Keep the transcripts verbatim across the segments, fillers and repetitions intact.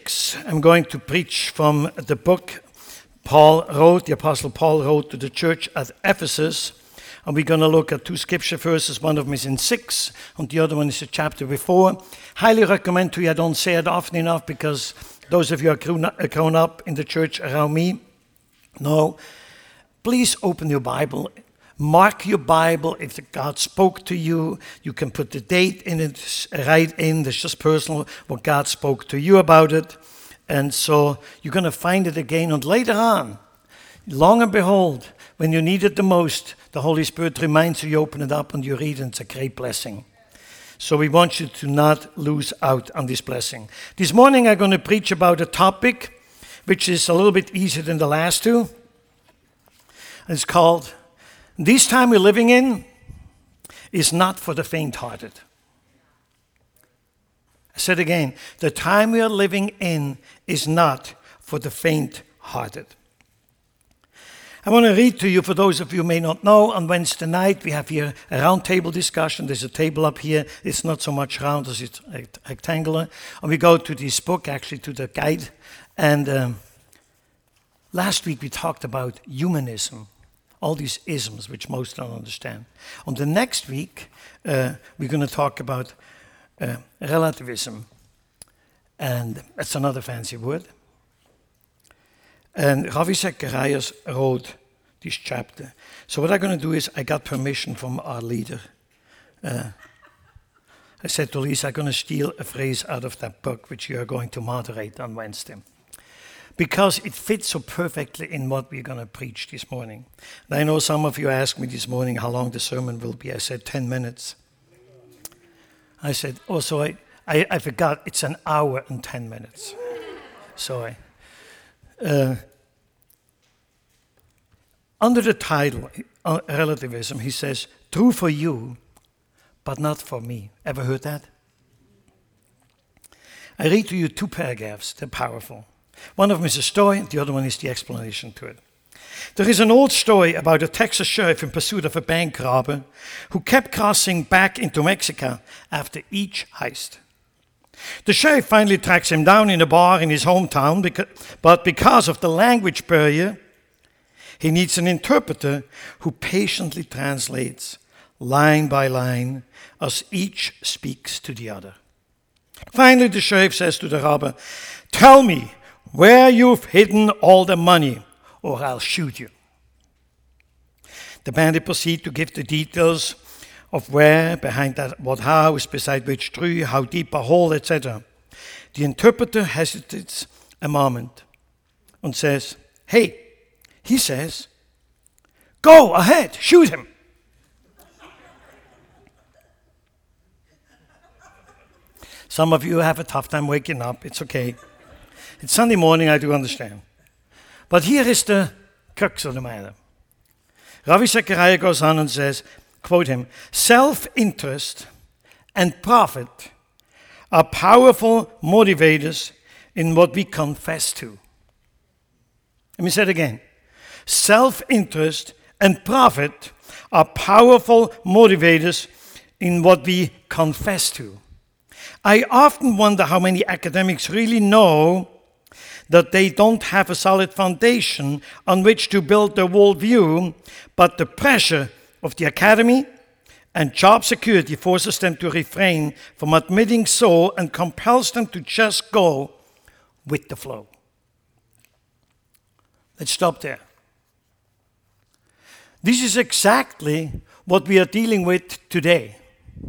six, I'm going to preach from the book Paul wrote, the Apostle Paul wrote to the church at Ephesus. And we're going to look at two scripture verses. One of them is in six, and the other one is a chapter before. Highly recommend to you. I don't say it often enough because those of you who are grown up in the church around me know. Please open your Bible. Mark your Bible. If God spoke to you, you can put the date in it, write in. It's just personal what God spoke to you about it. And so you're going to find it again. And later on, long and behold, when you need it the most, the Holy Spirit reminds you, you open it up and you read, and it's a great blessing. So we want you to not lose out on this blessing. This morning I'm going to preach about a topic which is a little bit easier than the last two. It's called, "This time we're living in is not for the faint-hearted." I said again, the time we are living in is not for the faint-hearted. I want to read to you, for those of you who may not know, on Wednesday night we have here a round table discussion. There's a table up here. It's not so much round as it's rectangular. And we go to this book, actually to the guide. And um, last week we talked about humanism, all these isms which most don't understand. On the next week uh, we're going to talk about uh, relativism. And that's another fancy word. And Ravi Zacharias wrote this chapter. So what I'm going to do is, I got permission from our leader. Uh, I said to Lisa, I'm going to steal a phrase out of that book, which you are going to moderate on Wednesday. Because it fits so perfectly in what we're going to preach this morning. And I know some of you asked me this morning how long the sermon will be. I said ten minutes. I said, oh, so I, I, I forgot, it's an hour and ten minutes. Sorry. Uh, under the title, uh, Relativism, he says, true for you, but not for me. Ever heard that? I read to you two paragraphs. They're powerful. One of them is a story, the other one is the explanation to it. There is an old story about a Texas sheriff in pursuit of a bank robber who kept crossing back into Mexico after each heist. The sheriff finally tracks him down in a bar in his hometown, because, but because of the language barrier, he needs an interpreter who patiently translates line by line as each speaks to the other. Finally, the sheriff says to the robber, "Tell me where you've hidden all the money, or I'll shoot you." The bandit proceeds to give the details of where, behind that what house, beside which tree, how deep a hole, et cetera. The interpreter hesitates a moment and says, "Hey," he says, "go ahead, shoot him." Some of you have a tough time waking up. It's okay. It's Sunday morning, I do understand. But here is the crux of the matter. Ravi Zacharias goes on and says, quote him, "Self-interest and profit are powerful motivators in what we confess to." Let me say it again. Self-interest and profit are powerful motivators in what we confess to. I often wonder how many academics really know that they don't have a solid foundation on which to build their worldview, but the pressure of the academy and job security forces them to refrain from admitting so and compels them to just go with the flow. Let's stop there. This is exactly what we are dealing with today.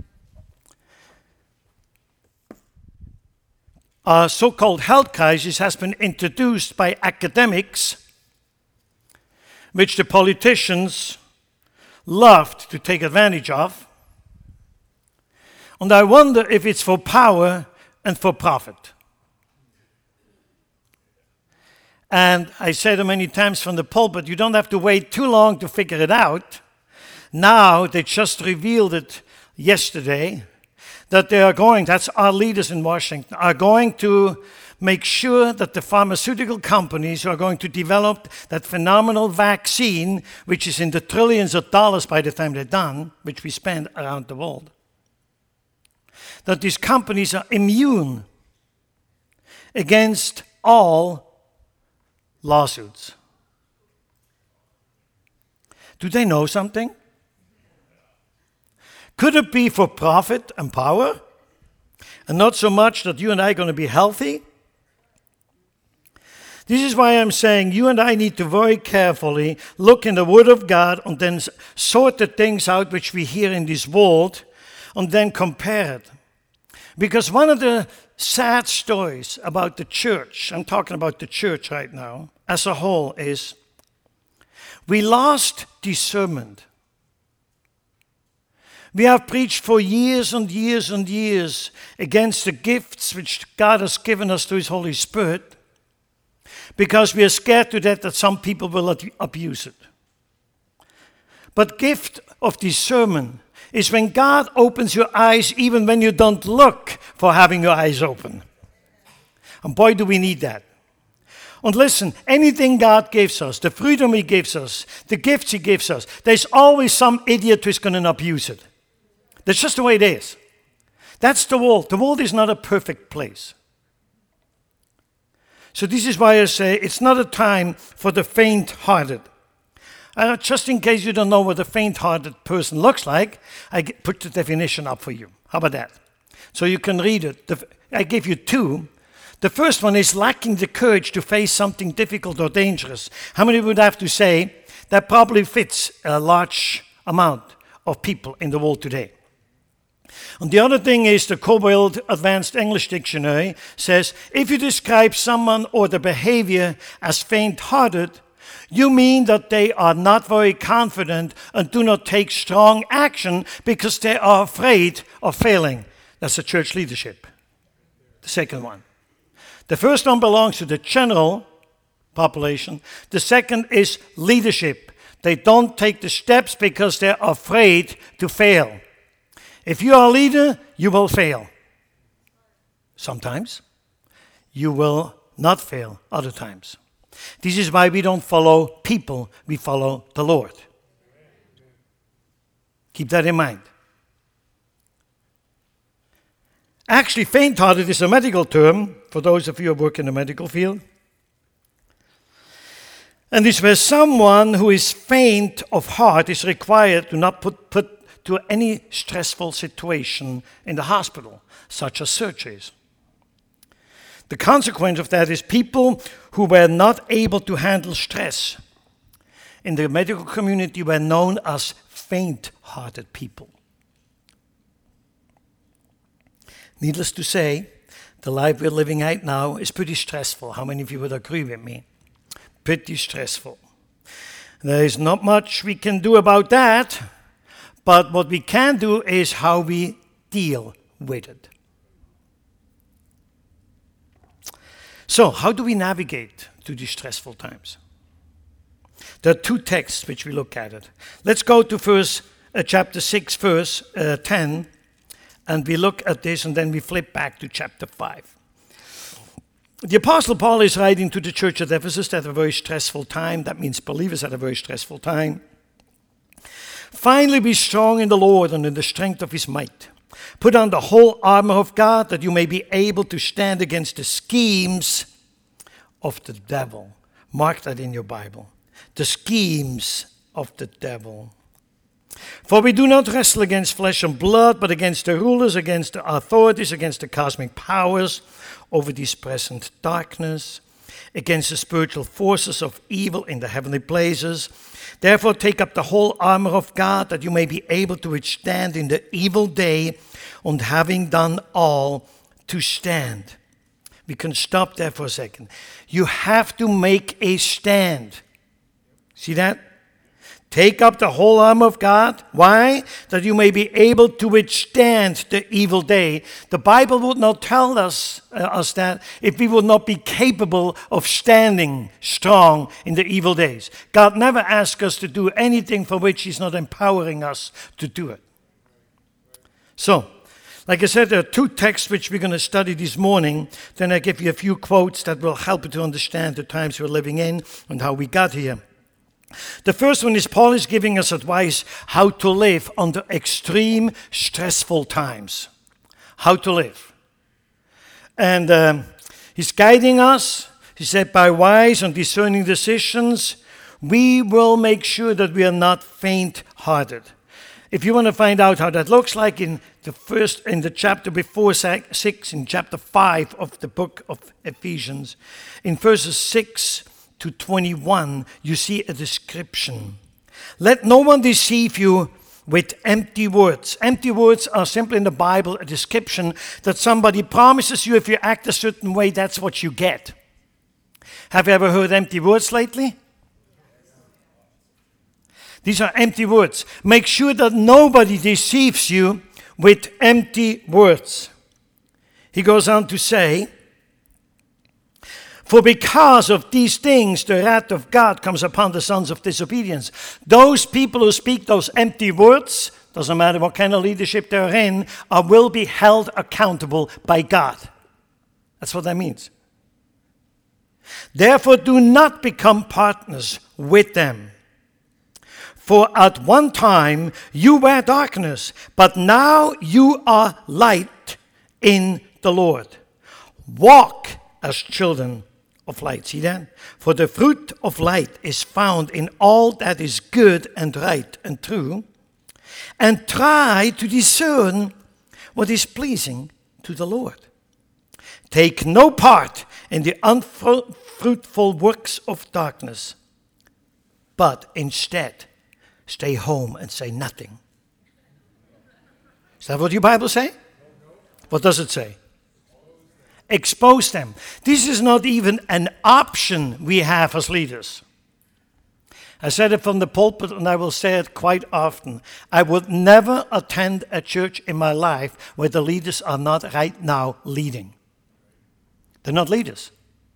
Our so-called health crisis has been introduced by academics, which the politicians loved to take advantage of. And I wonder if it's for power and for profit. And I said it many times from the pulpit, you don't have to wait too long to figure it out. Now, they just revealed it yesterday, that they are going, that's our leaders in Washington, are going to make sure that the pharmaceutical companies are going to develop that phenomenal vaccine, which is in the trillions of dollars by the time they're done, which we spend around the world. That these companies are immune against all lawsuits. Do they know something? Could it be for profit and power? And not so much that you and I are going to be healthy? This is why I'm saying you and I need to very carefully look in the Word of God and then sort the things out which we hear in this world and then compare it. Because one of the sad stories about the church, I'm talking about the church right now, as a whole, is we lost discernment. We have preached for years and years and years against the gifts which God has given us through His Holy Spirit because we are scared to death that some people will abuse it. But gift of discernment is when God opens your eyes even when you don't look for having your eyes open. And boy, do we need that. And listen, anything God gives us, the freedom He gives us, the gifts He gives us, there's always some idiot who's going to abuse it. That's just the way it is. That's the world. The world is not a perfect place. So this is why I say it's not a time for the faint-hearted. Uh, just in case you don't know what a faint-hearted person looks like, I put the definition up for you. How about that? So you can read it. The, I give you two. The first one is lacking the courage to face something difficult or dangerous. How many would have to say that probably fits a large amount of people in the world today? And the other thing is the Cobalt Advanced English Dictionary says, if you describe someone or the behavior as faint-hearted, you mean that they are not very confident and do not take strong action because they are afraid of failing. That's the church leadership. The second one. The first one belongs to the general population. The second is leadership. They don't take the steps because they're afraid to fail. If you are a leader, you will fail. Sometimes. You will not fail other times. This is why we don't follow people, we follow the Lord. Keep that in mind. Actually, faint-hearted is a medical term for those of you who work in the medical field. And this where someone who is faint of heart is required to not put, put to any stressful situation in the hospital, such as surgeries. The consequence of that is people who were not able to handle stress in the medical community were known as faint-hearted people. Needless to say, the life we're living right now is pretty stressful. How many of you would agree with me? Pretty stressful. There is not much we can do about that, but what we can do is how we deal with it. So, how do we navigate through these stressful times? There are two texts which we look at it. Let's go to verse, uh, chapter six, verse uh, ten, and we look at this, and then we flip back to chapter five. The Apostle Paul is writing to the church at Ephesus at a very stressful time. That means believers at a very stressful time. Finally, be strong in the Lord and in the strength of His might. Put on the whole armor of God that you may be able to stand against the schemes of the devil. Mark that in your Bible. The schemes of the devil. For we do not wrestle against flesh and blood, but against the rulers, against the authorities, against the cosmic powers over this present darkness, against the spiritual forces of evil in the heavenly places. Therefore take up the whole armor of God, that you may be able to withstand in the evil day, and having done all, to stand. We can stop there for a second. You have to make a stand. See that? Take up the whole armor of God. Why? That you may be able to withstand the evil day. The Bible would not tell us, uh, us that if we would not be capable of standing strong in the evil days. God never asks us to do anything for which He's not empowering us to do it. So, like I said, there are two texts which we're going to study this morning. Then I give you a few quotes that will help you to understand the times we're living in and how we got here. The first one is Paul is giving us advice how to live under extreme stressful times. How to live. And um, He's guiding us. He said, by wise and discerning decisions, we will make sure that we are not faint-hearted. If you want to find out how that looks like in the first, in the chapter before six, in chapter five of the book of Ephesians, in verses six to twenty-one, you see a description. Let no one deceive you with empty words. Empty words are simply in the Bible a description that somebody promises you if you act a certain way, that's what you get. Have you ever heard empty words lately? These are empty words. Make sure that nobody deceives you with empty words. He goes on to say, for because of these things, the wrath of God comes upon the sons of disobedience. Those people who speak those empty words, doesn't matter what kind of leadership they're in, are, will be held accountable by God. That's what that means. Therefore, do not become partners with them. For at one time you were darkness, but now you are light in the Lord. Walk as children of light. See that? For the fruit of light is found in all that is good and right and true. And try to discern what is pleasing to the Lord. Take no part in the unfruitful works of darkness, but instead stay home and say nothing. Is that what your Bible say? What does it say? Expose them. This is not even an option we have as leaders. I said it from the pulpit and I will say it quite often. I would never attend a church in my life where the leaders are not right now leading. They're not leaders.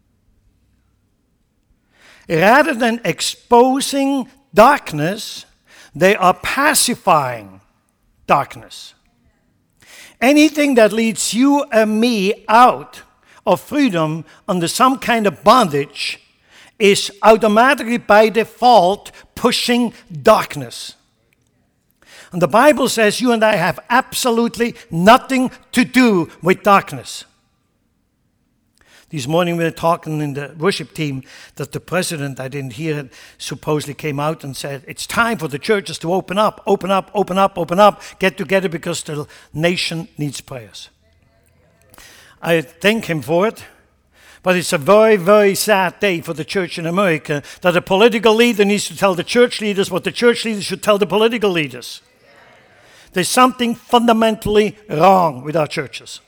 Rather than exposing darkness, they are pacifying darkness. Anything that leads you and me out of freedom under some kind of bondage is automatically by default pushing darkness. And the Bible says you and I have absolutely nothing to do with darkness. This morning we were talking in the worship team that the president, I didn't hear it, supposedly came out and said, it's time for the churches to open up, open up, open up, open up, get together because the nation needs prayers. I thank him for it, but it's a very, very sad day for the church in America that a political leader needs to tell the church leaders what the church leaders should tell the political leaders. There's something fundamentally wrong with our churches.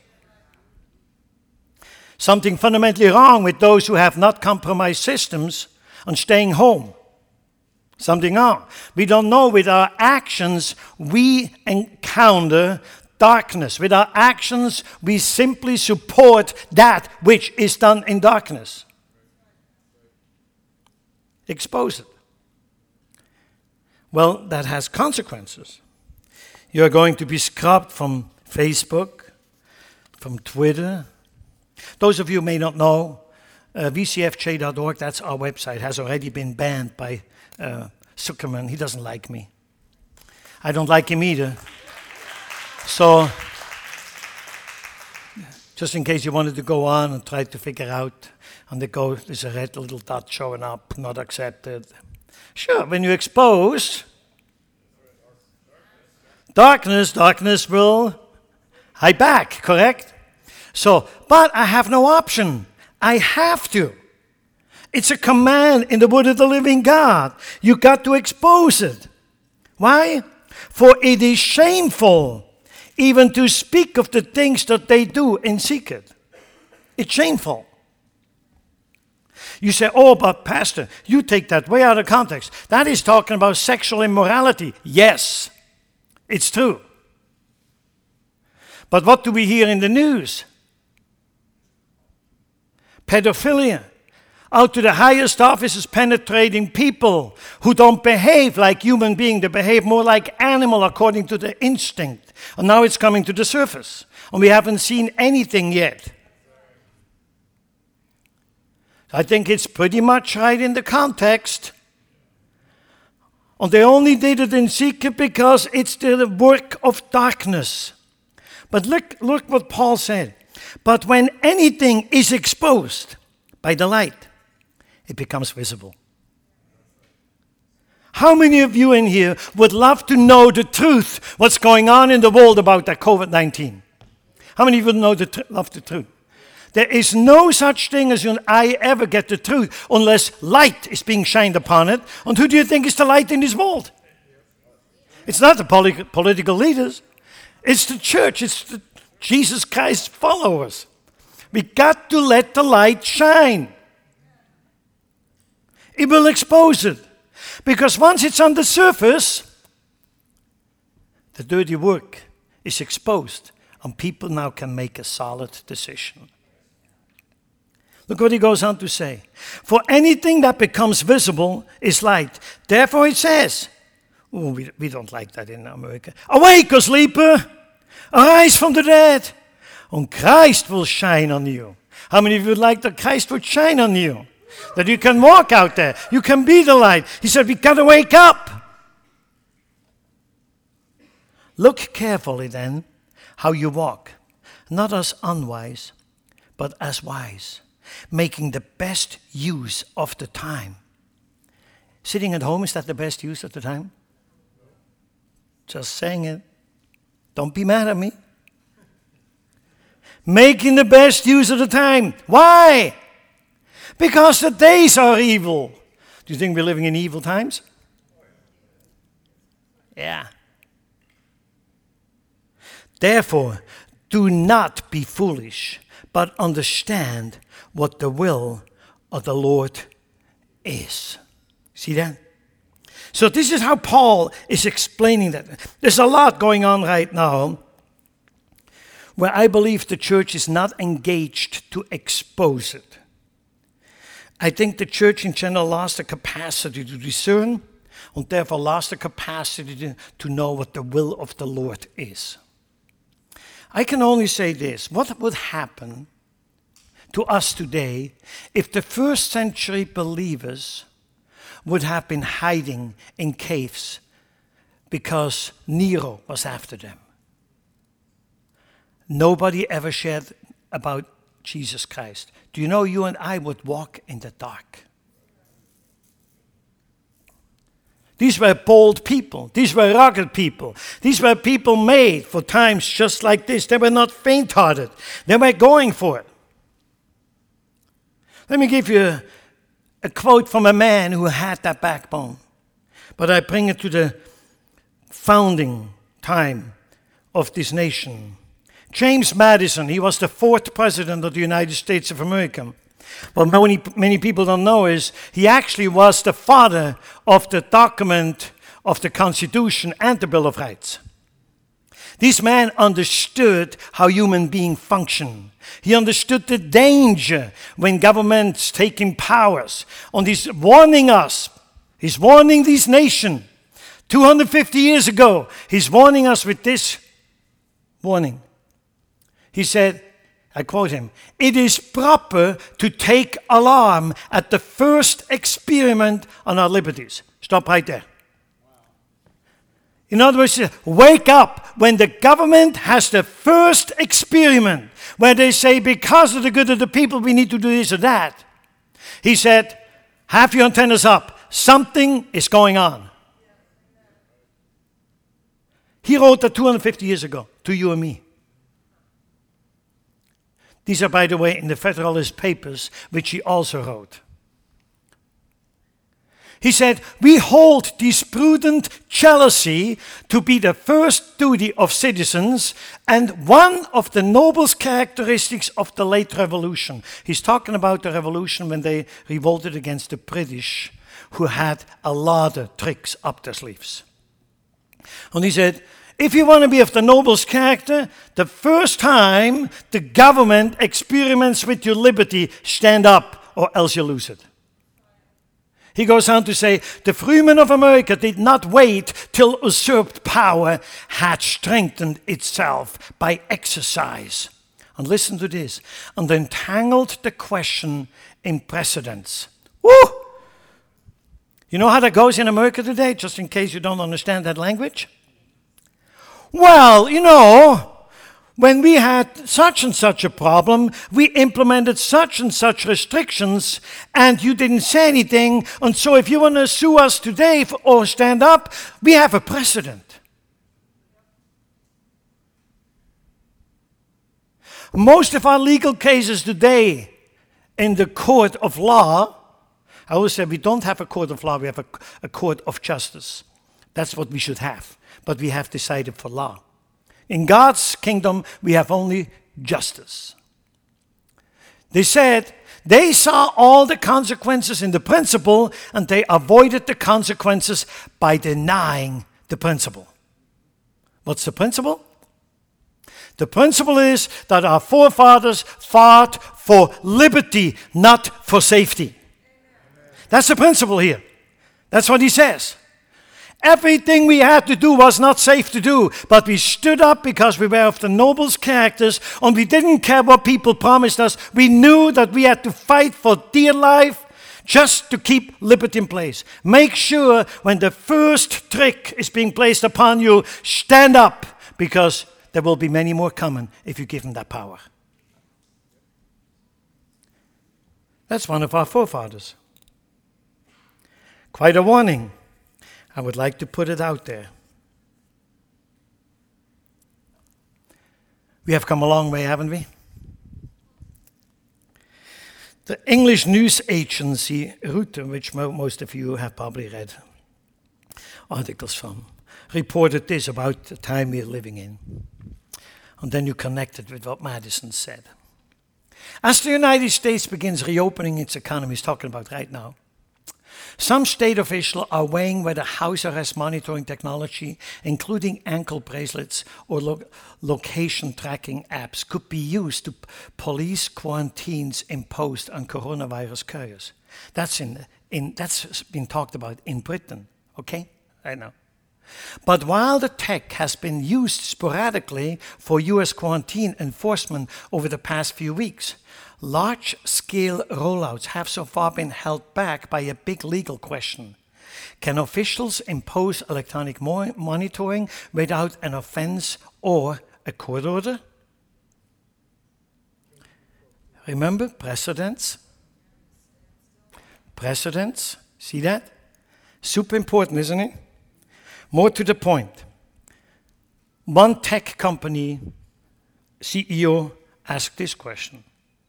Something fundamentally wrong with those who have not compromised systems on staying home. Something wrong. We don't know with our actions we encounter darkness. With our actions we simply support that which is done in darkness. Expose it. Well, that has consequences. You are going to be scrubbed from Facebook, from Twitter. Those of you who may not know, uh, V C F J dot org, that's our website, has already been banned by uh, Zuckerman. He doesn't like me. I don't like him either. So, just in case you wanted to go on and try to figure out, and they go, there's a red little dot showing up, not accepted. Sure, when you expose darkness, darkness will hide back, correct? So, but I have no option. I have to. It's a command in the word of the living God. You got to expose it. Why? For it is shameful even to speak of the things that they do in secret. It's shameful. You say, oh, but Pastor, you take that way out of context. That is talking about sexual immorality. Yes, it's true. But what do we hear in the news? Pedophilia. Out to the highest offices penetrating people who don't behave like human beings. They behave more like animal according to their instinct. And now it's coming to the surface. And we haven't seen anything yet. I think it's pretty much right in the context. And they only did it in secret because it's the work of darkness. But look, look what Paul said. But when anything is exposed by the light, it becomes visible. How many of you in here would love to know the truth, what's going on in the world about that covid nineteen? How many of you know the tr- love the truth? There is no such thing as an I ever get the truth unless light is being shined upon it. And who do you think is the light in this world? It's not the poli- political leaders. It's the church. It's the Jesus Christ followers. We got to let the light shine. It will expose it. Because once it's on the surface, the dirty work is exposed, and people now can make a solid decision. Look what he goes on to say. For anything that becomes visible is light. Therefore it says, oh, we, we don't like that in America. Awake, O sleeper, arise from the dead, and Christ will shine on you. How many of you would like that Christ would shine on you? That you can walk out there. You can be the light. He said, we got to wake up. Look carefully then how you walk, not as unwise, but as wise, making the best use of the time. Sitting at home, is that the best use of the time? Just saying it. Don't be mad at me. Making the best use of the time. Why? Because the days are evil. Do you think we're living in evil times? Yeah. Therefore, do not be foolish, but understand what the will of the Lord is. See that? So this is how Paul is explaining that. There's a lot going on right now where I believe the church is not engaged to expose it. I think the church in general lost the capacity to discern and therefore lost the capacity to, to know what the will of the Lord is. I can only say this. What would happen to us today if the first century believers would have been hiding in caves because Nero was after them? Nobody ever shared about Jesus Christ. Do you know you and I would walk in the dark? These were bold people. These were rugged people. These were people made for times just like this. They were not faint-hearted. They were going for it. Let me give you a, a quote from a man who had that backbone. But I bring it to the founding time of this nation. James Madison, he was the fourth president of the United States of America. What many, many people don't know is he actually was the father of the document of the Constitution and the Bill of Rights. This man understood how human beings function. He understood the danger when governments taking powers. And he's warning us. He's warning this nation. two hundred fifty years ago, he's warning us with this warning. He said, I quote him, "It is proper to take alarm at the first experiment on our liberties." Stop right there. In other words, wake up when the government has the first experiment where they say, because of the good of the people, we need to do this or that. He said, have your antennas up. Something is going on. He wrote that two hundred fifty years ago to you and me. These are, by the way, in the Federalist Papers, which he also wrote. He said, we hold this prudent jealousy to be the first duty of citizens and one of the noblest characteristics of the late revolution. He's talking about the revolution when they revolted against the British, who had a lot of tricks up their sleeves. And he said, if you want to be of the noblest character, the first time the government experiments with your liberty, stand up or else you lose it. He goes on to say, the freemen of America did not wait till usurped power had strengthened itself by exercise. And listen to this, and entangled the question in precedents. Woo! You know how that goes in America today, just in case you don't understand that language? Well, you know, When we had such and such a problem, we implemented such and such restrictions, and you didn't say anything. And so if you want to sue us today for, or stand up, we have a precedent. Most of our legal cases today in the court of law, I always say we don't have a court of law, we have a, a court of justice. That's what we should have, but we have decided for law. In God's kingdom, we have only justice. They said they saw all the consequences in the principle, and they avoided the consequences by denying the principle. What's the principle? The principle is that our forefathers fought for liberty, not for safety. That's the principle here. That's what he says. Everything we had to do was not safe to do, but we stood up because we were of the noblest characters, and we didn't care what people promised us. We knew that we had to fight for dear life just to keep liberty in place. Make sure when the first trick is being placed upon you, stand up, because there will be many more coming if you give them that power. That's one of our forefathers. Quite a warning. I would like to put it out there. We have come a long way, haven't we? The English news agency Reuters, which most of you have probably read articles from, reported this about the time we are living in. And then you connect it with what Madison said. As the United States begins reopening its economy, he's talking about right now, some state officials are weighing whether house arrest monitoring technology, including ankle bracelets or lo- location tracking apps, could be used to police quarantines imposed on coronavirus carriers. That's, in, in, that's been talked about in Britain, okay? I know. But while the tech has been used sporadically for U S quarantine enforcement over the past few weeks, large-scale rollouts have so far been held back by a big legal question. Can officials impose electronic mo- monitoring without an offense or a court order? Remember, precedents? Precedents, see that? Super important, isn't it? More to the point. One tech company C E O asked this question.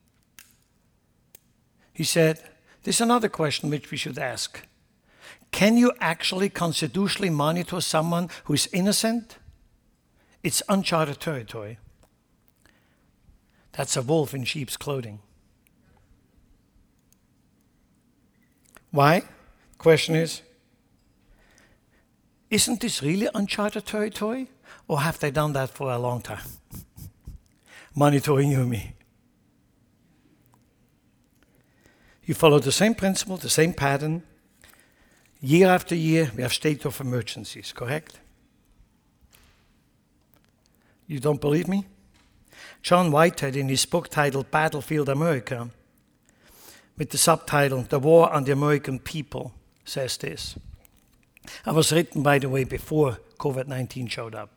He said, this is another question which we should ask. Can you actually constitutionally monitor someone who is innocent? It's uncharted territory. That's a wolf in sheep's clothing. Why? Question is, isn't this really uncharted territory? Or have they done that for a long time? Monitoring you and me. You follow the same principle, the same pattern. Year after year, we have state of emergencies, correct? You don't believe me? John Whitehead, in his book titled Battlefield America, with the subtitle, The War on the American People, says this. It was written, by the way, before COVID nineteen showed up.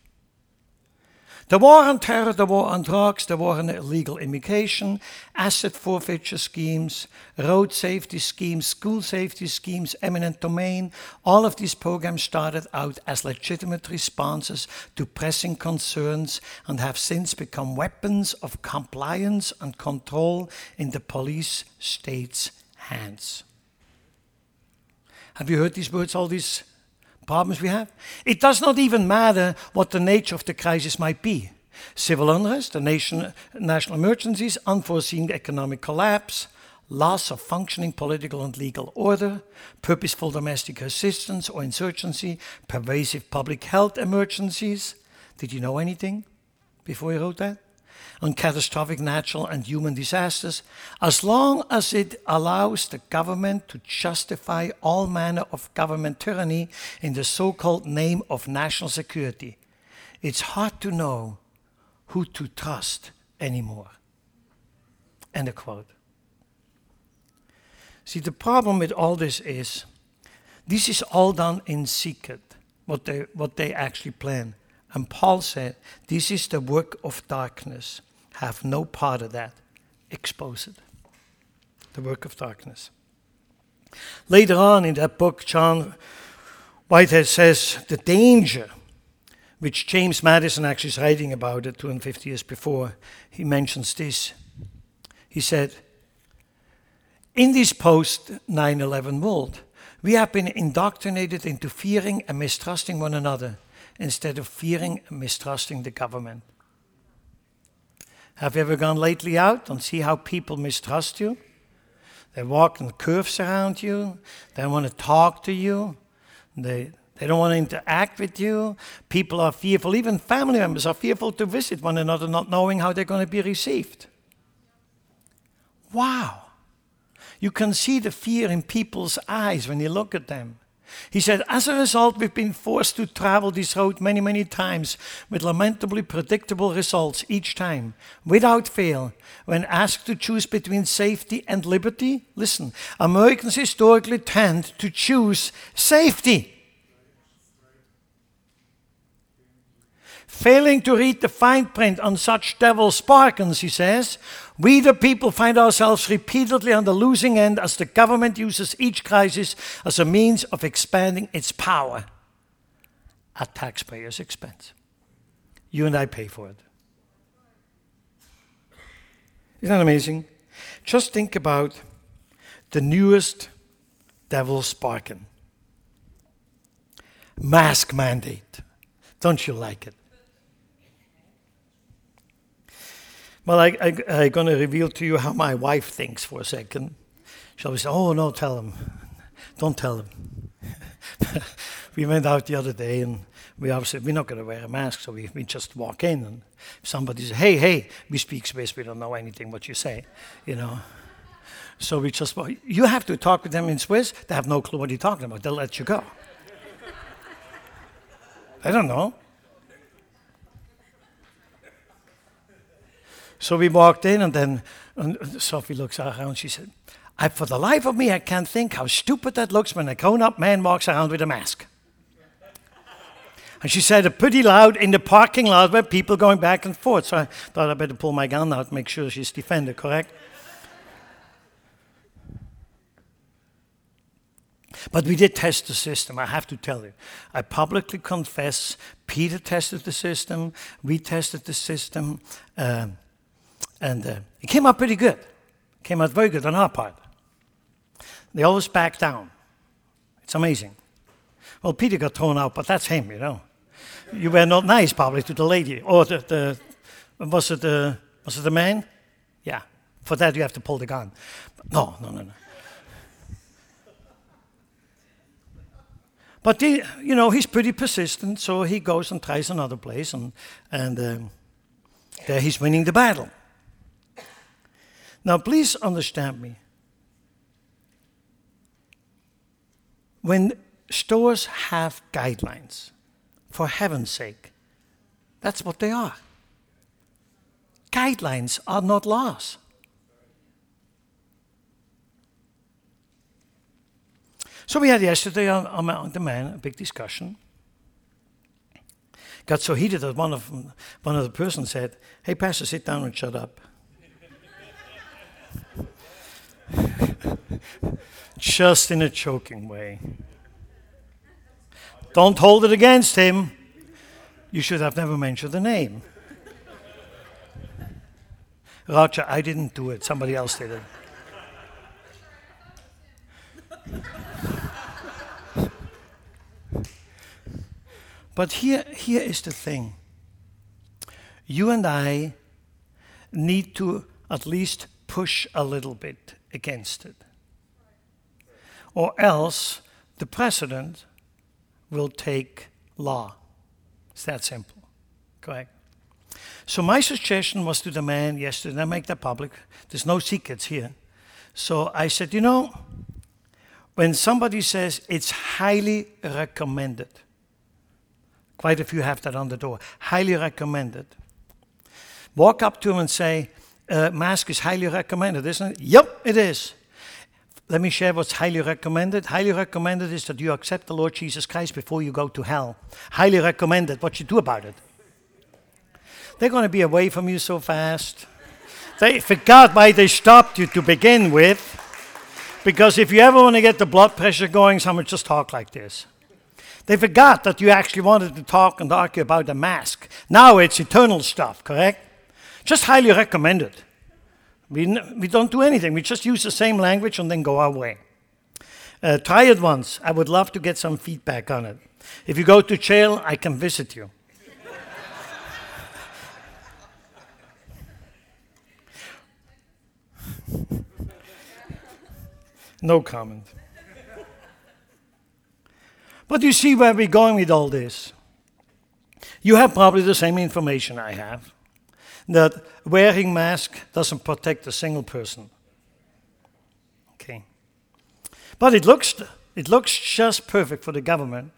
The war on terror, the war on drugs, the war on illegal immigration, asset forfeiture schemes, road safety schemes, school safety schemes, eminent domain, all of these programs started out as legitimate responses to pressing concerns and have since become weapons of compliance and control in the police state's hands. Have you heard these words, all these problems we have? It does not even matter what the nature of the crisis might be. Civil unrest, the nation, national emergencies, unforeseen economic collapse, loss of functioning political and legal order, purposeful domestic assistance or insurgency, pervasive public health emergencies. Did you know anything before you wrote that? On catastrophic natural and human disasters, as long as it allows the government to justify all manner of government tyranny in the so-called name of national security, it's hard to know who to trust anymore. End of quote. See, the problem with all this is, this is all done in secret, what they, what they actually plan. And Paul said, this is the work of darkness. Have no part of that. Expose it. The work of darkness. Later on in that book, John Whitehead says the danger, which James Madison actually is writing about it two hundred fifty years before, he mentions this. He said, in this post nine eleven world, we have been indoctrinated into fearing and mistrusting one another instead of fearing and mistrusting the government. Have you ever gone lately out and see how people mistrust you? They walk in curves around you. They want to talk to you. They, they don't want to interact with you. People are fearful. Even family members are fearful to visit one another, not knowing how they're going to be received. Wow. You can see the fear in people's eyes when you look at them. He said, as a result, we've been forced to travel this road many, many times with lamentably predictable results each time. Without fail, when asked to choose between safety and liberty, listen, Americans historically tend to choose safety. Failing to read the fine print on such devil's bargains, he says, we the people find ourselves repeatedly on the losing end as the government uses each crisis as a means of expanding its power at taxpayers' expense. You and I pay for it. Isn't that amazing? Just think about the newest devil's bargain. Mask mandate. Don't you like it? Well, I, I, I'm going to reveal to you how my wife thinks for a second. Shall we say, oh, no, tell him. Don't tell him. We went out the other day, and we obviously, we're not going to wear a mask, so we, we just walk in, and somebody says, hey, hey, we speak Swiss, we don't know anything what you say, you know. So we just, well, you have to talk with them in Swiss. They have no clue what you're talking about. They'll let you go. I don't know. So we walked in, and then and Sophie looks around. She said, I, for the life of me, I can't think how stupid that looks when a grown-up man walks around with a mask. And she said it pretty loud in the parking lot where people going back and forth. So I thought I'd better pull my gun out and make sure she's defended, correct? But we did test the system, I have to tell you. I publicly confess, Peter tested the system, we tested the system, uh, and uh, it came out pretty good. It came out very good on our part. They always back down. It's amazing. Well, Peter got thrown out, but that's him, you know. You were not nice, probably, to the lady. Or the, the was it the, was it the man? Yeah. For that, you have to pull the gun. But no, no, no, no. But, he, you know, he's pretty persistent, so he goes and tries another place, and, and um, there he's winning the battle. Now, please understand me. When stores have guidelines, for heaven's sake, that's what they are. Guidelines are not laws. So we had yesterday on, on the man a big discussion. Got so heated that one of one of the persons said, "Hey, Pastor, sit down and shut up." Just in a joking way. Don't hold it against him. You should have never mentioned the name. Roger, I didn't do it. Somebody else did it. But here, here is the thing. You and I need to at least push a little bit against it. Or else the president will take law. It's that simple. Correct? So my suggestion was to the man yesterday, and I make that public. There's no secrets here. So I said, you know, when somebody says it's highly recommended, quite a few have that on the door, highly recommended, walk up to him and say, uh, mask is highly recommended, isn't it? Yep, it is. Let me share what's highly recommended. Highly recommended is that you accept the Lord Jesus Christ before you go to hell. Highly recommended. What you do about it? they're going to be away from you so fast. They forgot why they stopped you to begin with. Because if you ever want to get the blood pressure going, someone just talk like this. They forgot that you actually wanted to talk and argue about the mask. Now it's eternal stuff, correct? Just highly recommend it. We, n- we don't do anything. We just use the same language and then go our way. Uh, try it once. I would love to get some feedback on it. If you go to jail, I can visit you. No comment. But you see where we're going with all this. You have probably the same information I have, that wearing mask doesn't protect a single person. Okay. But it looks it looks just perfect for the government.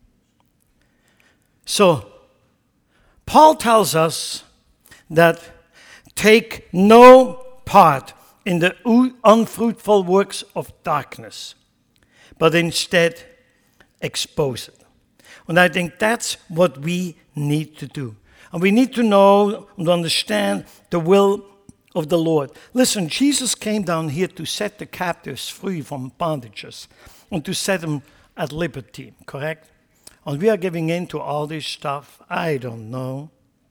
So Paul tells us that take no part in the unfruitful works of darkness, but instead expose it. And I think that's what we need to do. And we need to know and understand the will of the Lord. Listen, Jesus came down here to set the captives free from bondages and to set them at liberty, correct? And we are giving in to all this stuff. I don't know.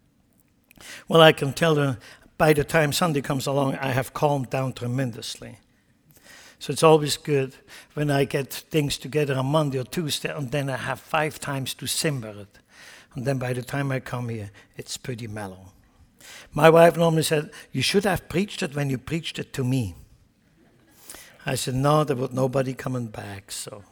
Well, I can tell you, by the time Sunday comes along, I have calmed down tremendously. So it's always good when I get things together on Monday or Tuesday, and then I have five times to simmer it. And then by the time I come here, it's pretty mellow. My wife normally said, you should have preached it when you preached it to me. I said, no, there was nobody coming back. So,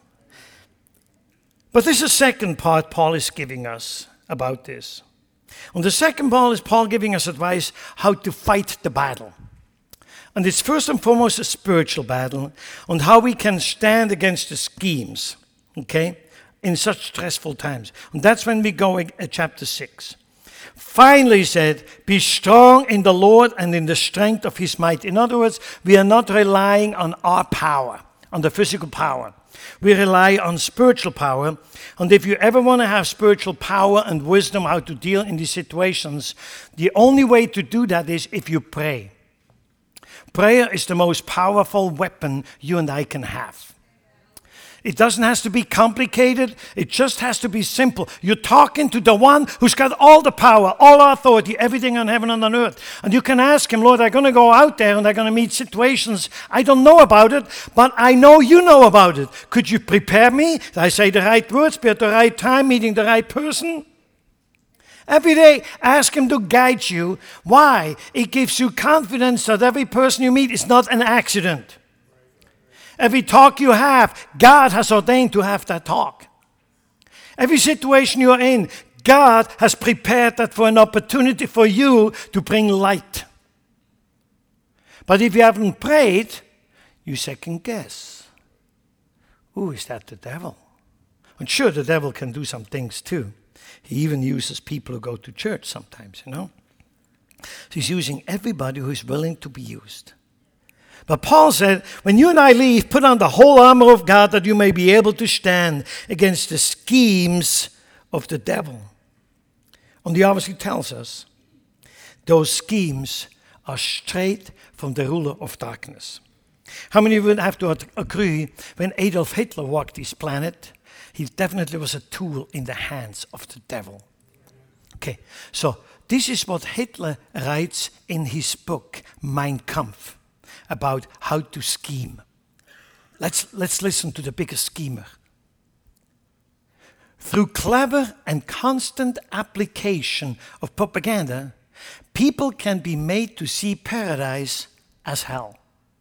but this is the second part Paul is giving us about this. And the second part is Paul giving us advice how to fight the battle. And it's first and foremost a spiritual battle on how we can stand against the schemes, okay, in such stressful times. And that's when we go at chapter six. Finally, he said, be strong in the Lord and in the strength of his might. In other words, we are not relying on our power, on the physical power. We rely on spiritual power. And if you ever want to have spiritual power and wisdom how to deal in these situations, the only way to do that is if you pray. Prayer is the most powerful weapon you and I can have. It doesn't have to be complicated. It just has to be simple. You're talking to the one who's got all the power, all authority, everything on heaven and on earth. And you can ask him, Lord, I'm going to go out there and I'm going to meet situations. I don't know about it, but I know you know about it. Could you prepare me? Did I say the right words, be at the right time, meeting the right person? Every day, ask him to guide you. Why? It gives you confidence that every person you meet is not an accident. Every talk you have, God has ordained to have that talk. Every situation you're in, God has prepared that for an opportunity for you to bring light. But if you haven't prayed, you second guess. Ooh, is that the devil? And sure, the devil can do some things too. He even uses people who go to church sometimes, you know. So he's using everybody who is willing to be used. But Paul said, when you and I leave, put on the whole armor of God that you may be able to stand against the schemes of the devil. And he obviously tells us those schemes are straight from the ruler of darkness. How many would have to agree when Adolf Hitler walked this planet, he definitely was a tool in the hands of the devil. Okay, so this is what Hitler writes in his book, Mein Kampf, about how to scheme. Let's, let's listen to the biggest schemer. Through clever and constant application of propaganda, people can be made to see paradise as hell.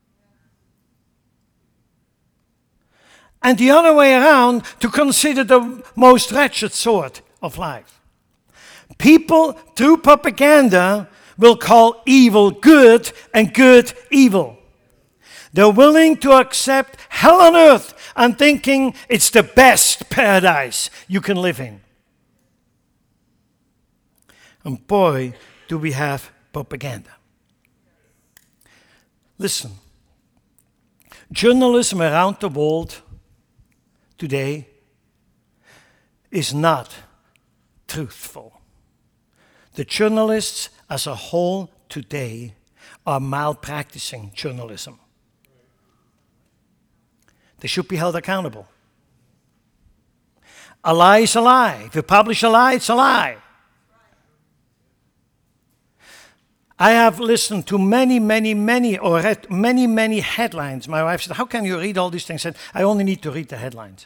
And the other way around, to consider the most wretched sort of life. People, through propaganda, will call evil good and good evil. They're willing to accept hell on earth and thinking it's the best paradise you can live in. And boy, do we have propaganda. Listen, journalism around the world today is not truthful. The journalists as a whole today are malpracticing journalism. They should be held accountable. A lie is a lie. If you publish a lie, it's a lie. I have listened to many, many, many, or read many, many headlines. My wife said, how can you read all these things? I said, I only need to read the headlines.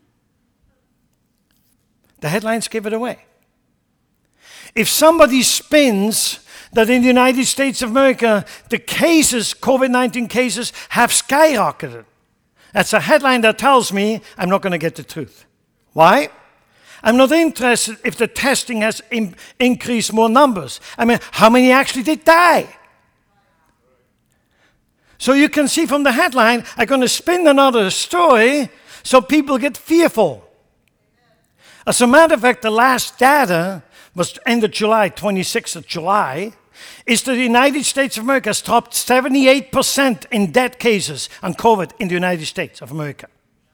The headlines give it away. If somebody spins that in the United States of America, the cases, COVID nineteen cases, have skyrocketed, that's a headline that tells me I'm not going to get the truth. Why? I'm not interested if the testing has in- increased more numbers. I mean, how many actually did die? So you can see from the headline, I'm going to spin another story so people get fearful. As a matter of fact, the last data was end of July, twenty-sixth of July, is that the United States of America has dropped seventy-eight percent in death cases on COVID in the United States of America.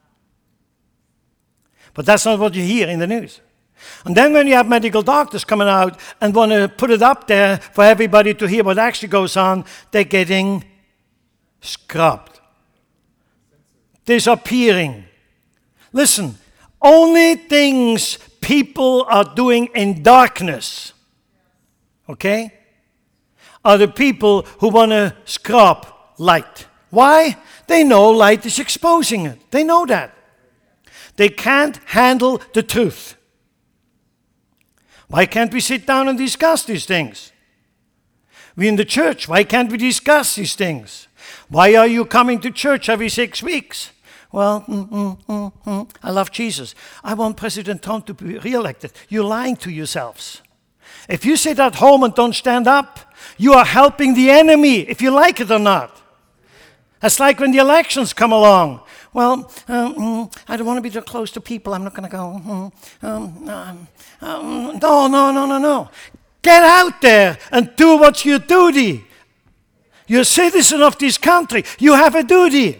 But that's not what you hear in the news. And then when you have medical doctors coming out and want to put it up there for everybody to hear what actually goes on, they're getting scrubbed, disappearing. Listen, only things people are doing in darkness, okay, are the people who want to scrub light. Why? They know light is exposing it. They know that. They can't handle the truth. Why can't we sit down and discuss these things? We in the church, why can't we discuss these things? Why are you coming to church every six weeks? Well, mm, mm, mm, mm, I love Jesus. I want President Trump to be reelected. You're lying to yourselves. If you sit at home and don't stand up, you are helping the enemy, if you like it or not. It's like when the elections come along. Well, um, mm, I don't want to be too close to people. I'm not going to go. Mm, um, um, um, no, no, no, no, no. Get out there and do what's your duty. You're a citizen of this country. You have a duty.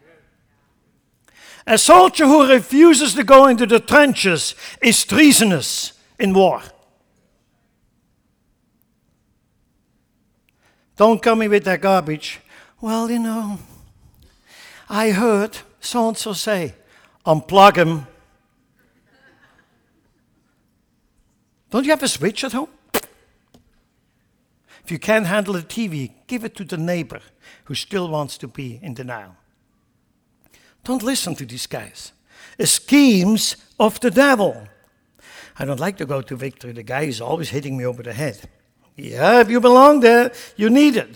A soldier who refuses to go into the trenches is treasonous in war. Don't come me with that garbage. Well, you know, I heard so-and-so say, unplug him. Don't you have a switch at home? If you can't handle the T V, give it to the neighbor who still wants to be in denial. Don't listen to these guys. Schemes of the devil. I don't like to go to Victory. The guy is always hitting me over the head. Yeah, if you belong there, you need it.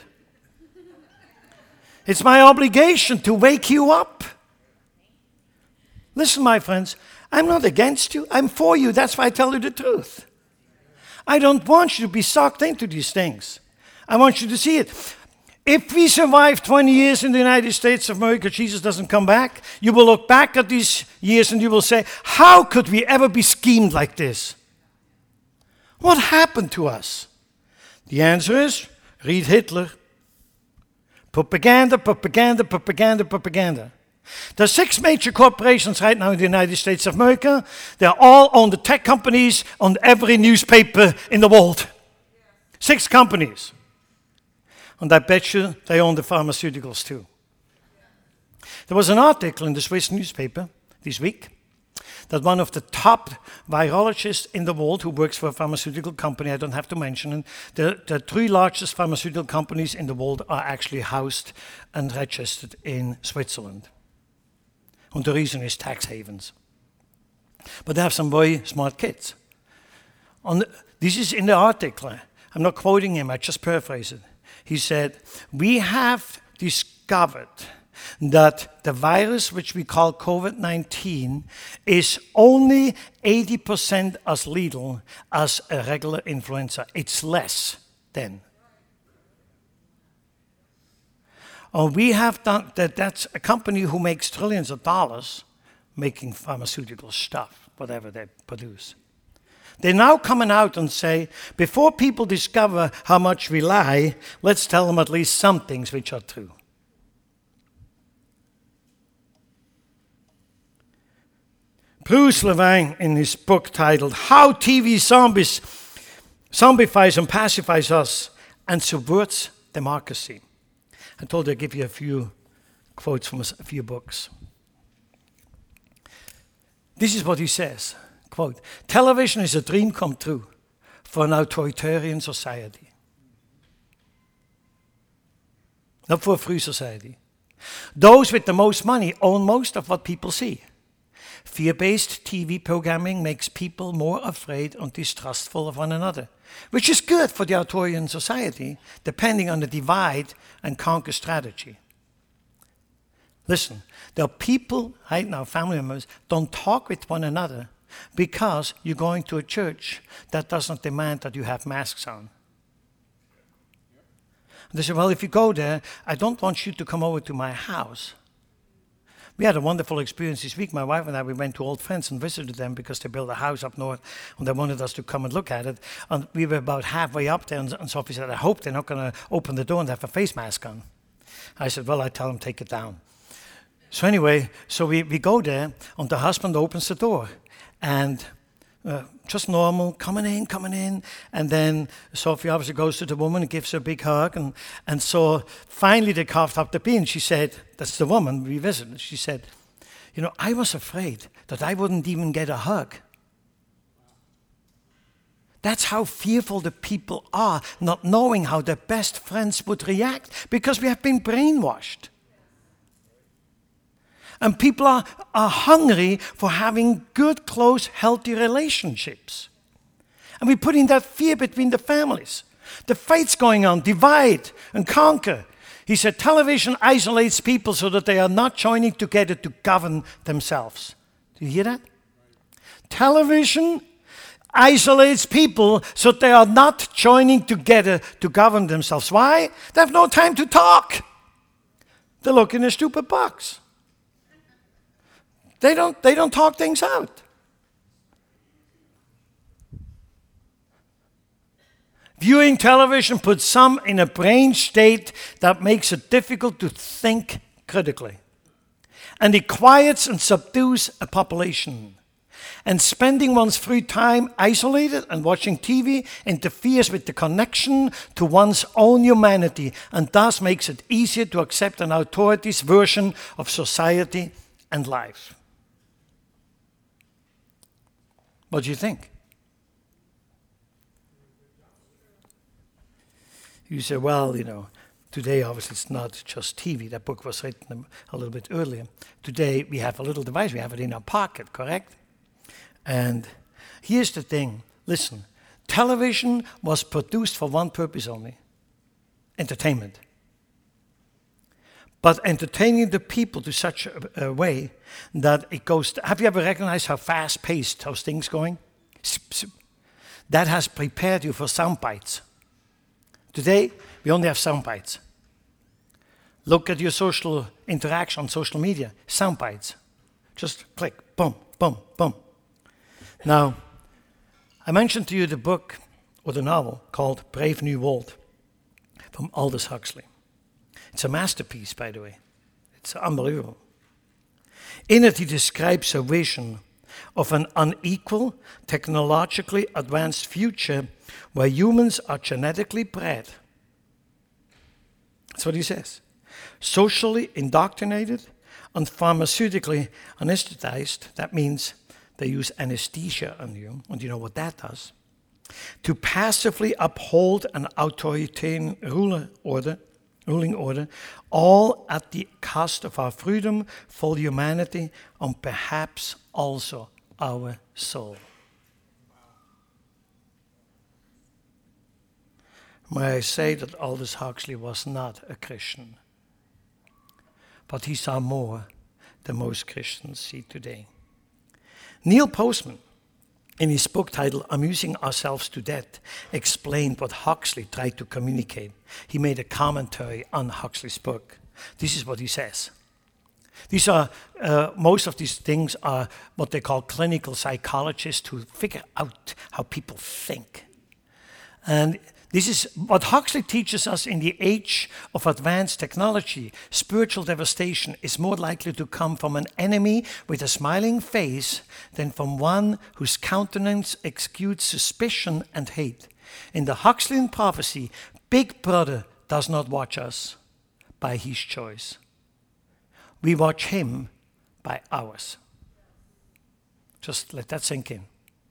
It's my obligation to wake you up. Listen, my friends, I'm not against you. I'm for you. That's why I tell you the truth. I don't want you to be sucked into these things. I want you to see it. If we survive twenty years in the United States of America, Jesus doesn't come back, you will look back at these years and you will say, how could we ever be schemed like this? What happened to us? The answer is, read Hitler. Propaganda, propaganda, propaganda, propaganda. There are six major corporations right now in the United States of America. They are all on the tech companies, on every newspaper in the world. Six companies. And I bet you they own the pharmaceuticals too. There was an article in the Swiss newspaper this week that one of the top virologists in the world who works for a pharmaceutical company, I don't have to mention it, the, the three largest pharmaceutical companies in the world are actually housed and registered in Switzerland. And the reason is tax havens. But they have some very smart kids. On the, this is in the article. I'm not quoting him, I just paraphrase it. He said, we have discovered that the virus, which we call COVID nineteen, is only eighty percent as lethal as a regular influenza. It's less than. Oh, we have done that. That's a company who makes trillions of dollars making pharmaceutical stuff, whatever they produce. They're now coming out and say, before people discover how much we lie, let's tell them at least some things which are true. Bruce Levine, in his book titled How T V Zombies zombifies and pacifies us, and subverts democracy. I told you I'd give you a few quotes from a few books. This is what he says, quote, television is a dream come true for an authoritarian society. Not for a free society. Those with the most money own most of what people see. Fear-based T V programming makes people more afraid and distrustful of one another, which is good for the authoritarian society, depending on the divide and conquer strategy. Listen, there are people right now, family members, don't talk with one another because you're going to a church that doesn't demand that you have masks on. They say, well, if you go there, I don't want you to come over to my house. We had a wonderful experience this week. My wife and I, we went to old friends and visited them because they built a house up north and they wanted us to come and look at it. And we were about halfway up there, and, and Sophie said, I hope they're not going to open the door and have a face mask on. I said, well, I tell them, take it down. So anyway, so we, we go there, and the husband opens the door. And uh, just normal, coming in, coming in. And then Sophie obviously goes to the woman and gives her a big hug. And, and so finally they coughed up the bean. She said, that's the woman we visited. She said, you know, I was afraid that I wouldn't even get a hug. That's how fearful the people are, not knowing how their best friends would react, because we have been brainwashed. And people are, are hungry for having good, close, healthy relationships. And we're putting that fear between the families. The fight's going on, divide and conquer. He said television isolates people so that they are not joining together to govern themselves. Do you hear that? Television isolates people so they are not joining together to govern themselves. Why? They have no time to talk. They look in a stupid box. They don't, they don't talk things out. Viewing television puts some in a brain state that makes it difficult to think critically. And it quiets and subdues a population. And spending one's free time isolated and watching T V interferes with the connection to one's own humanity, and thus makes it easier to accept an authority's version of society and life. What do you think? You say, well, you know, today obviously it's not just T V. That book was written a little bit earlier. Today we have a little device. We have it in our pocket, correct? And here's the thing. Listen, television was produced for one purpose only. Entertainment. But entertaining the people to such a, a way that it goes... To, have you ever recognized how fast-paced those things going? That has prepared you for sound bites. Today, we only have sound bites. Look at your social interaction on social media. Sound bites. Just click, boom, boom, boom. Now, I mentioned to you the book or the novel called Brave New World from Aldous Huxley. It's a masterpiece, by the way. It's unbelievable. In it, he describes a vision of an unequal, technologically advanced future where humans are genetically bred. That's what he says. Socially indoctrinated and pharmaceutically anesthetized. That means they use anesthesia on you, and you know what that does. To passively uphold an authoritarian ruler order, ruling order, all at the cost of our freedom, full humanity, and perhaps also our soul. May I say that Aldous Huxley was not a Christian, but he saw more than most Christians see today. Neil Postman, in his book titled Amusing Ourselves to Death, explained what Huxley tried to communicate. He made a commentary on Huxley's book. This is what he says. These are, uh, most of these things are what they call clinical psychologists who figure out how people think. And this is what Huxley teaches us in the age of advanced technology. Spiritual devastation is more likely to come from an enemy with a smiling face than from one whose countenance exudes suspicion and hate. In the Huxleyan prophecy, Big Brother does not watch us by his choice. We watch him by ours. Just let that sink in.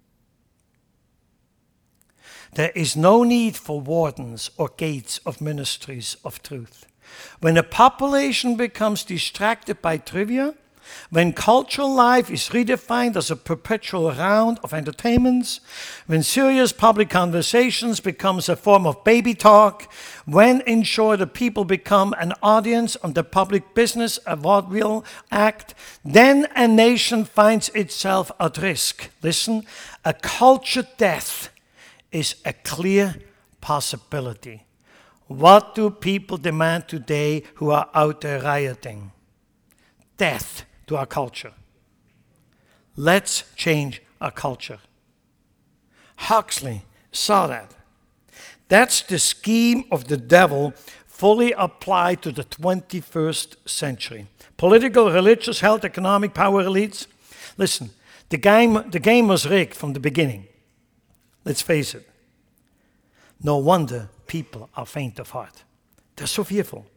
There is no need for wardens or gates of ministries of truth. When a population becomes distracted by trivia, when cultural life is redefined as a perpetual round of entertainments, when serious public conversations becomes a form of baby talk, when, in short, the people become an audience on the public business, a vaudeville act, then a nation finds itself at risk. Listen, a culture death is a clear possibility. What do people demand today who are out there rioting? Death to our culture. Let's change our culture. Huxley saw that. That's the scheme of the devil fully applied to the twenty-first century. Political, religious, health, economic, power elites. Listen, the game, the game was rigged from the beginning. Let's face it. No wonder people are faint of heart. They're so fearful.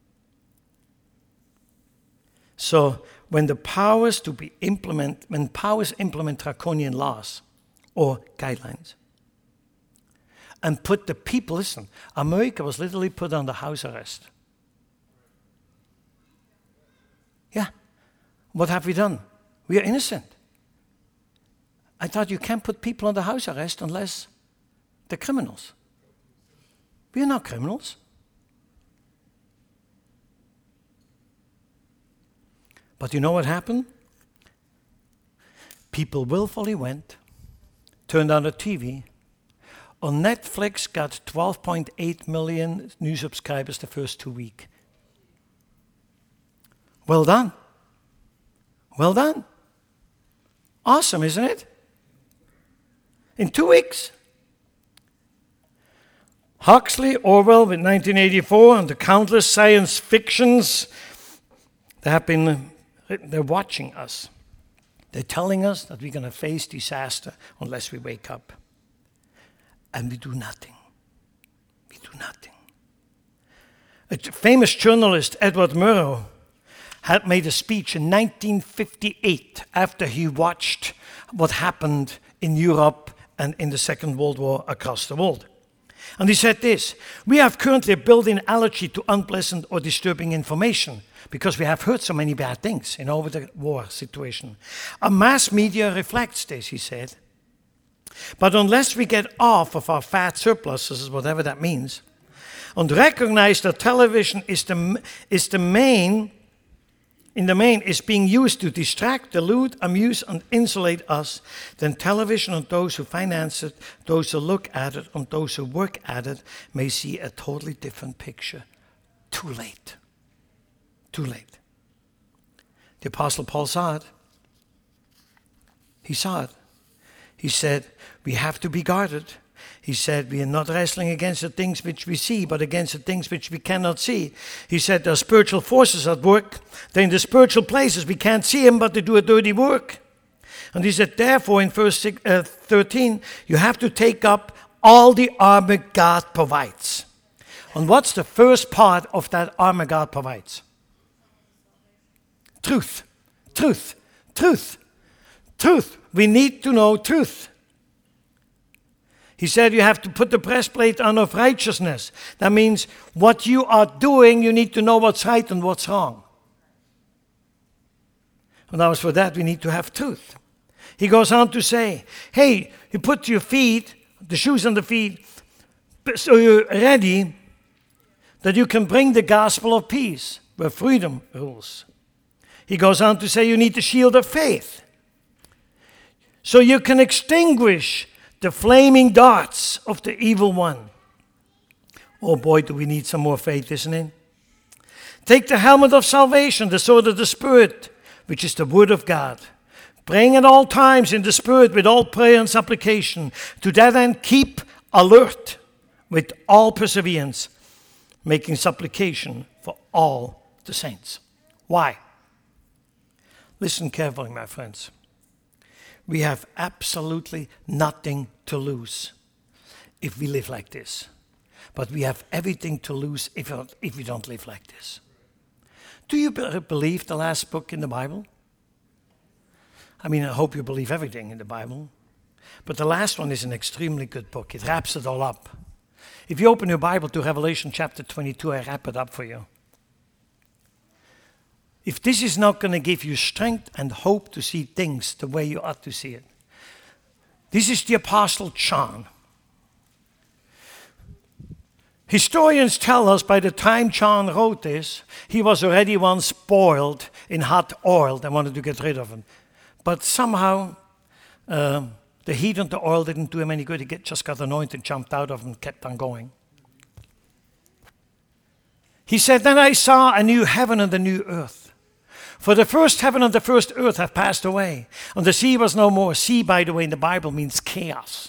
So when the powers to be implement, when powers implement draconian laws or guidelines and put the people, listen, America was literally put under house arrest. Yeah. What have we done? We are innocent. I thought you can't put people under house arrest unless they're criminals. We are not criminals. But you know what happened? People willfully went, turned on the T V. On Netflix got twelve point eight million new subscribers the first two weeks. Well done. Well done. Awesome, isn't it? In two weeks. Huxley, Orwell with nineteen eighty-four, and the countless science fictions that have been, they're watching us. They're telling us that we're going to face disaster unless we wake up. And we do nothing. We do nothing. A famous journalist, Edward Murrow, had made a speech in nineteen fifty-eight after he watched what happened in Europe and in the Second World War across the world. And he said this: we have currently a built-in allergy to unpleasant or disturbing information because we have heard so many bad things, you know, with the war situation. Our mass media reflects this, he said. But unless we get off of our fat surpluses, whatever that means, and recognize that television is the, is the main, in the main, is being used to distract, delude, amuse, and insulate us, then television and those who finance it, those who look at it, and those who work at it may see a totally different picture. Too late. Too late. The Apostle Paul saw it. He saw it. He said, we have to be guarded. He said, we are not wrestling against the things which we see, but against the things which we cannot see. He said, there are spiritual forces at work. They're in the spiritual places. We can't see them, but they do a dirty work. And he said, therefore, in verse thirteen, you have to take up all the armor God provides. And what's the first part of that armor God provides? Truth. Truth. Truth. Truth. We need to know truth. He said you have to put the breastplate on of righteousness. That means what you are doing, you need to know what's right and what's wrong. And now for that, we need to have truth. He goes on to say, hey, you put your feet, the shoes on the feet, so you're ready that you can bring the gospel of peace, where freedom rules. He goes on to say you need the shield of faith, so you can extinguish the flaming darts of the evil one. Oh boy, do we need some more faith, isn't it? Take the helmet of salvation, the sword of the Spirit, which is the word of God. Praying at all times in the Spirit with all prayer and supplication. To that end, keep alert with all perseverance, making supplication for all the saints. Why? Listen carefully, my friends. We have absolutely nothing to lose if we live like this. But we have everything to lose if, if we don't live like this. Do you be- believe the last book in the Bible? I mean, I hope you believe everything in the Bible. But the last one is an extremely good book. It wraps it all up. If you open your Bible to Revelation chapter twenty-two, I wrap it up for you. If this is not going to give you strength and hope to see things the way you ought to see it. This is the Apostle John. Historians tell us by the time John wrote this, he was already once boiled in hot oil. They wanted to get rid of him. But somehow uh, the heat and the oil didn't do him any good. He get, just got anointed, jumped out of him, and kept on going. He said, then I saw a new heaven and a new earth. For the first heaven and the first earth have passed away, and the sea was no more. Sea, by the way, in the Bible means chaos.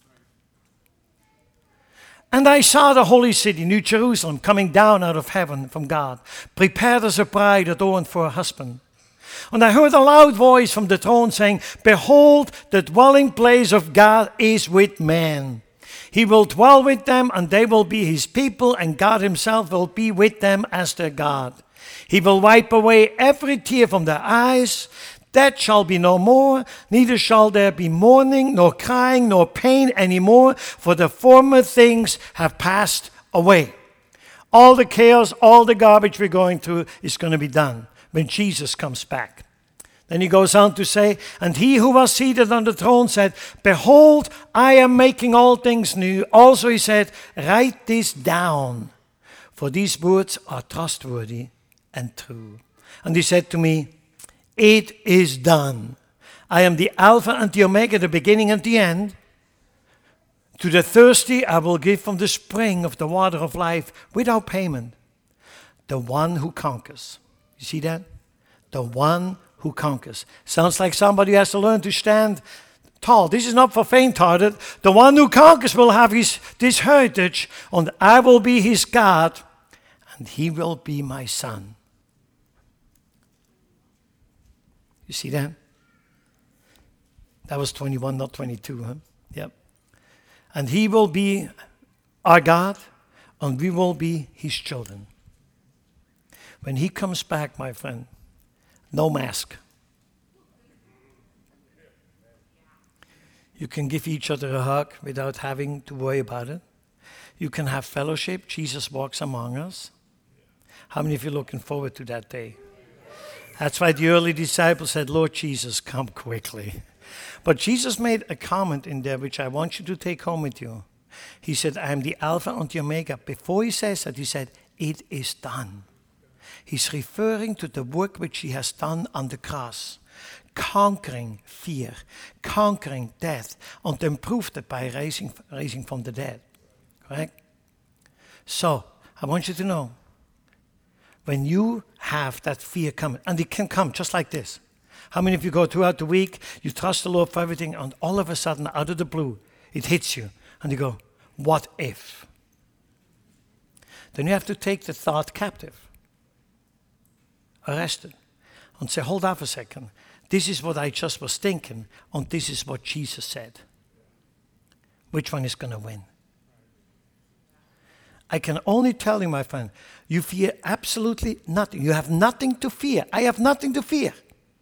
And I saw the holy city, New Jerusalem, coming down out of heaven from God, prepared as a bride adorned for her husband. And I heard a loud voice from the throne saying, behold, the dwelling place of God is with men. He will dwell with them, and they will be his people, and God himself will be with them as their God. He will wipe away every tear from their eyes. Death shall be no more, neither shall there be mourning, nor crying, nor pain anymore, for the former things have passed away. All the chaos, all the garbage we're going through is going to be done when Jesus comes back. Then he goes on to say, and he who was seated on the throne said, behold, I am making all things new. Also he said, write this down, for these words are trustworthy and true. And he said to me, it is done. I am the Alpha and the Omega, the beginning and the end. To the thirsty I will give from the spring of the water of life without payment. The one who conquers. You see that? The one who conquers. Sounds like somebody has to learn to stand tall. This is not for faint-hearted. The one who conquers will have his, this heritage, and I will be his God, and he will be my son. You see that? That was twenty-one, not twenty-two, huh? Yep. And he will be our God, and we will be his children. When he comes back, my friend, no mask. You can give each other a hug without having to worry about it. You can have fellowship. Jesus walks among us. How many of you are looking forward to that day? That's why the early disciples said, Lord Jesus, come quickly. But Jesus made a comment in there which I want you to take home with you. He said, I am the Alpha and the Omega. Before he says that, he said, it is done. He's referring to the work which he has done on the cross. Conquering fear, conquering death, and then proved it by raising, raising from the dead. Correct? So, I want you to know, when you have that fear coming, and it can come just like this. How many of you go throughout the week, you trust the Lord for everything, and all of a sudden, out of the blue, it hits you, and you go, what if? Then you have to take the thought captive, arrest it, and say, hold on a second. This is what I just was thinking, and this is what Jesus said. Which one is going to win? I can only tell you, my friend, you fear absolutely nothing. You have nothing to fear. I have nothing to fear.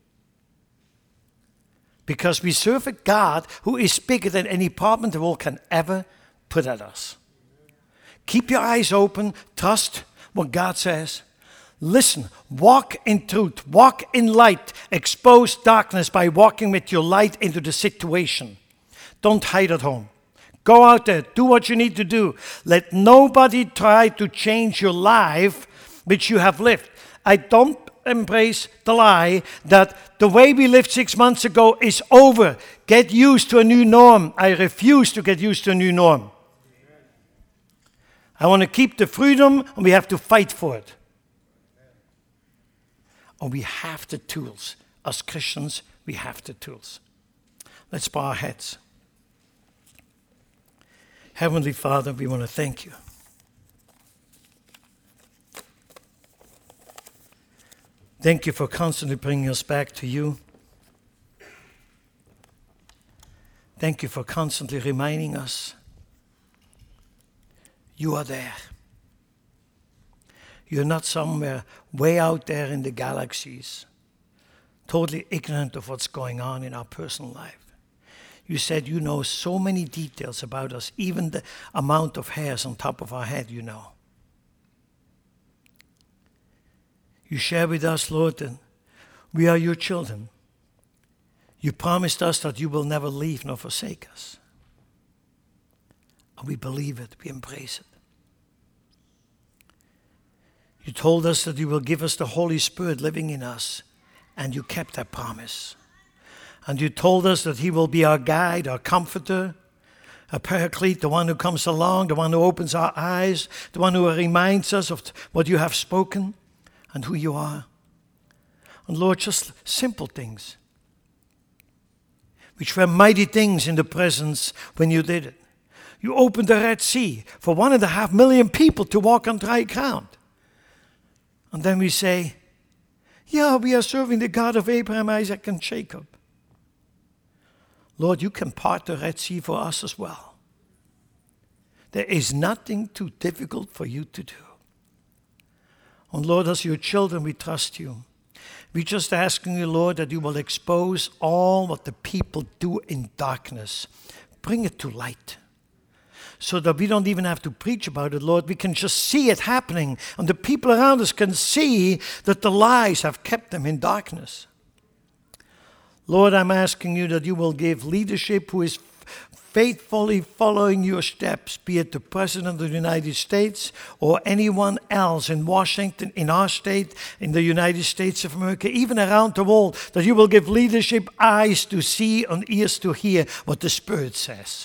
Because we serve a God who is bigger than any problem the world can ever put at us. Keep your eyes open. Trust what God says. Listen, walk in truth, walk in light, expose darkness by walking with your light into the situation. Don't hide at home. Go out there, do what you need to do. Let nobody try to change your life which you have lived. I don't embrace the lie that the way we lived six months ago is over. Get used to a new norm. I refuse to get used to a new norm. I want to keep the freedom, and we have to fight for it. And we have the tools. As Christians, we have the tools. Let's bow our heads. Heavenly Father, we want to thank you. Thank you for constantly bringing us back to you. Thank you for constantly reminding us You are there. You're not somewhere way out there in the galaxies, totally ignorant of what's going on in our personal life. You said you know so many details about us, even the amount of hairs on top of our head, you know. You share with us, Lord, that we are your children. You promised us that you will never leave nor forsake us. And we believe it, we embrace it. You told us that you will give us the Holy Spirit living in us, and you kept that promise. And you told us that he will be our guide, our comforter, a paraclete, the one who comes along, the one who opens our eyes, the one who reminds us of what you have spoken and who you are. And Lord, just simple things, which were mighty things in the presence when you did it. You opened the Red Sea for one and a half million people to walk on dry ground. And then we say, yeah, we are serving the God of Abraham, Isaac, and Jacob. Lord, you can part the Red Sea for us as well. There is nothing too difficult for you to do. And Lord, as your children, we trust you. We're just asking you, Lord, that you will expose all what the people do in darkness. Bring it to light. So that we don't even have to preach about it, Lord. We can just see it happening. And the people around us can see that the lies have kept them in darkness. Lord, I'm asking you that you will give leadership who is faithfully following your steps, be it the President of the United States or anyone else in Washington, in our state, in the United States of America, even around the world, that you will give leadership eyes to see and ears to hear what the Spirit says.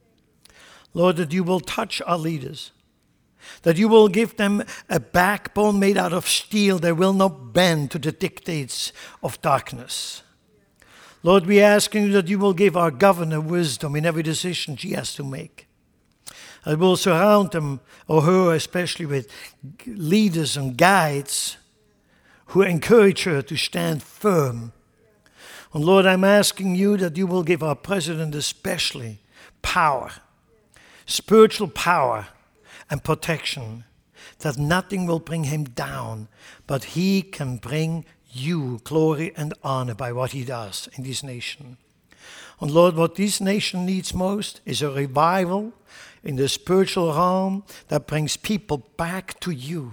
Lord, that you will touch our leaders, that you will give them a backbone made out of steel that will not bend to the dictates of darkness. Lord, we ask you that you will give our governor wisdom in every decision she has to make. And will surround them, or her especially, with leaders and guides who encourage her to stand firm. And Lord, I'm asking you that you will give our president especially power, spiritual power and protection, that nothing will bring him down, but he can bring you glory and honor by what he does in this nation. And Lord, what this nation needs most is a revival in the spiritual realm that brings people back to you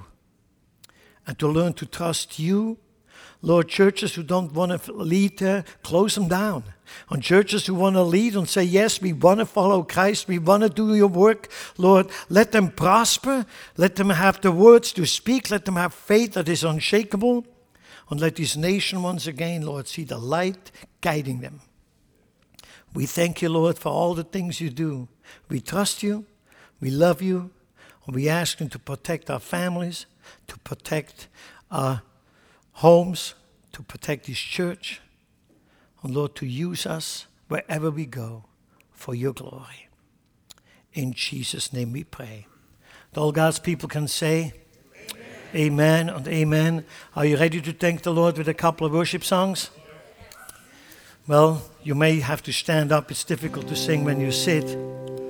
and to learn to trust you. Lord, churches who don't want to lead there, close them down. And churches who want to lead and say, yes, we want to follow Christ, we want to do your work, Lord, let them prosper, let them have the words to speak, let them have faith that is unshakable. And let this nation once again, Lord, see the light guiding them. We thank you, Lord, for all the things you do. We trust you, we love you, and we ask you to protect our families, to protect our homes, to protect this church, and Lord, to use us wherever we go for your glory. In Jesus' name we pray. And all God's people can say, amen and amen. Are you ready to thank the Lord with a couple of worship songs? Well, you may have to stand up. It's difficult to sing when you sit.